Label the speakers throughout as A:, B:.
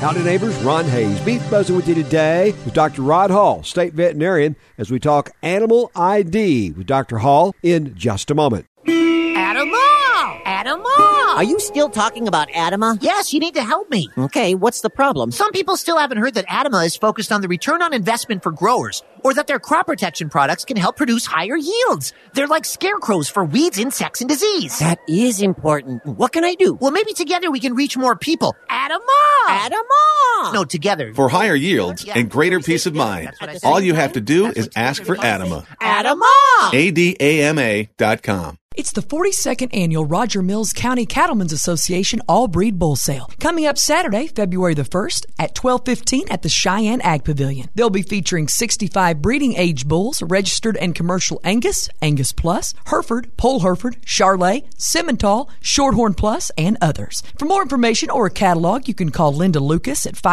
A: Howdy neighbors, Ron Hayes. Beef Buzzing with you today with Dr. Rod Hall, state veterinarian, as we talk animal ID with Dr. Hall in just a moment.
B: Adama!
C: Are you still talking about Adama?
B: Yes, you need to help me.
C: Okay, what's the problem?
B: Some people still haven't heard that Adama is focused on the return on investment for growers, or that their crop protection products can help produce higher yields. They're like scarecrows for weeds, insects, and disease.
C: That is important. What can I do?
B: Well, maybe together we can reach more people. Adama! No, together.
D: For higher yields and greater peace of mind, all you have to do is ask for Adama.
C: Adama!
D: ADAMA.com.
E: It's the 42nd Annual Roger Mills County Cattlemen's Association All-Breed Bull Sale, coming up Saturday, February the 1st at 12:15 at the Cheyenne Ag Pavilion. They'll be featuring 65 breeding-age bulls, registered and commercial Angus, Angus Plus, Hereford, Pole Hereford, Charolais, Simmental, Shorthorn Plus, and others. For more information or a catalog, you can call Linda Lucas at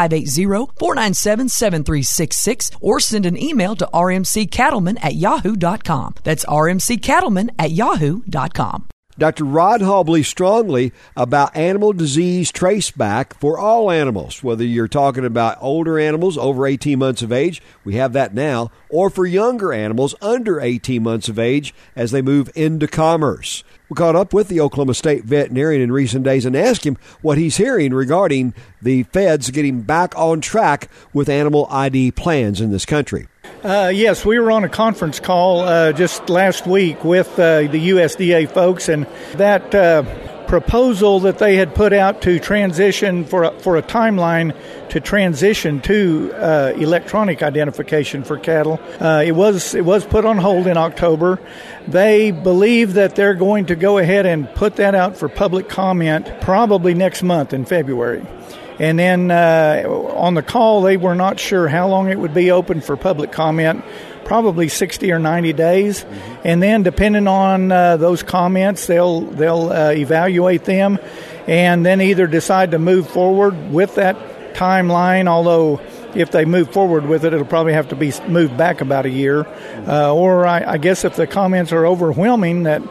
E: 580-497-7366 or send an email to rmccattleman@yahoo.com. That's rmccattleman@yahoo.com.
A: Dr. Rod Hall believes strongly about animal disease traceback for all animals, whether you're talking about older animals over 18 months of age, we have that now, or for younger animals under 18 months of age as they move into commerce. We caught up with the Oklahoma State veterinarian in recent days and asked him what he's hearing regarding the feds getting back on track with animal ID plans in this country.
F: Yes, we were on a conference call just last week with the USDA folks, and that proposal that they had put out to transition for a timeline to transition to electronic identification for cattle, it was put on hold in October. They believe that they're going to go ahead and put that out for public comment probably next month in February. And then on the call, they were not sure how long it would be open for public comment, probably 60 or 90 days. And then depending on those comments, they'll evaluate them and then either decide to move forward with that timeline, although if they move forward with it, it'll probably have to be moved back about a year. Or I guess if the comments are overwhelming that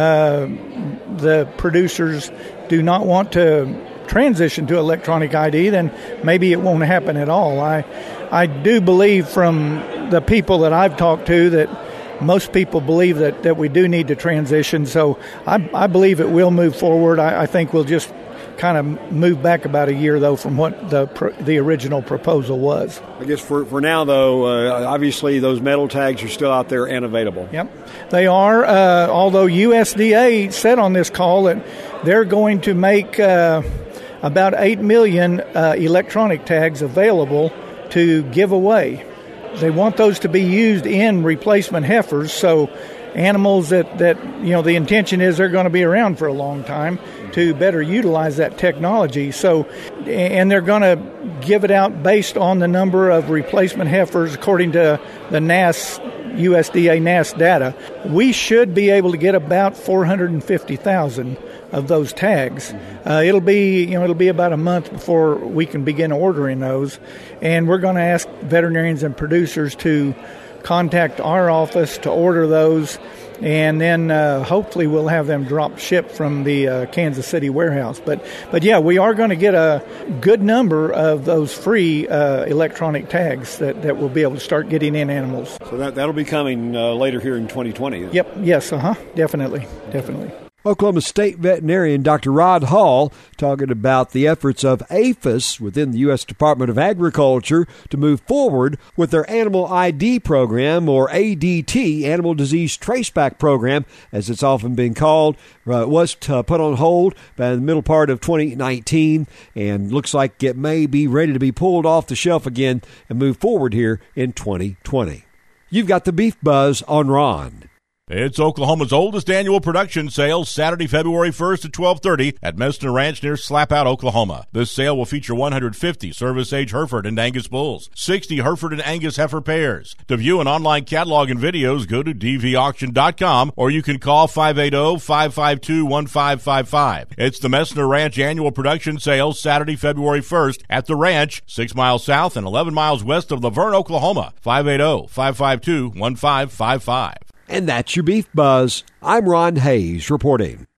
F: the producers do not want to transition to electronic ID, then maybe it won't happen at all. I do believe from the people that I've talked to that most people believe that we do need to transition. So I believe it will move forward. I think we'll just kind of move back about a year, though, from what the original proposal was.
A: I guess for now, though, obviously those metal tags are still out there and available.
F: Yep, they are, although USDA said on this call that they're going to make about 8 million electronic tags available to give away. They want those to be used in replacement heifers, so animals that the intention is they're going to be around for a long time to better utilize that technology. So, and they're going to give it out based on the number of replacement heifers according to the USDA NASS data. We should be able to get about 450,000 of those tags. It'll be about a month before we can begin ordering those, and we're going to ask veterinarians and producers to contact our office to order those, and then hopefully we'll have them drop ship from the Kansas City warehouse. But yeah, we are going to get a good number of those free electronic tags that we'll be able to start getting in animals.
A: So that'll be coming later here in 2020.
F: Yep. Yes. Definitely.
A: Oklahoma State veterinarian Dr. Rod Hall talking about the efforts of APHIS within the U.S. Department of Agriculture to move forward with their Animal ID program, or ADT, Animal Disease Traceback Program, as it's often been called. It was put on hold by the middle part of 2019 and looks like it may be ready to be pulled off the shelf again and move forward here in 2020. You've got the Beef Buzz on Ron.
G: It's Oklahoma's oldest annual production sale, Saturday, February 1st at 12:30 at Messner Ranch near Slapout, Oklahoma. This sale will feature 150 service-age Hereford and Angus bulls, 60 Hereford and Angus heifer pairs. To view an online catalog and videos, go to dvauction.com, or you can call 580-552-1555. It's the Messner Ranch annual production sale, Saturday, February 1st at the ranch, 6 miles south and 11 miles west of Laverne, Oklahoma. 580-552-1555.
A: And that's your Beef Buzz. I'm Ron Hayes reporting.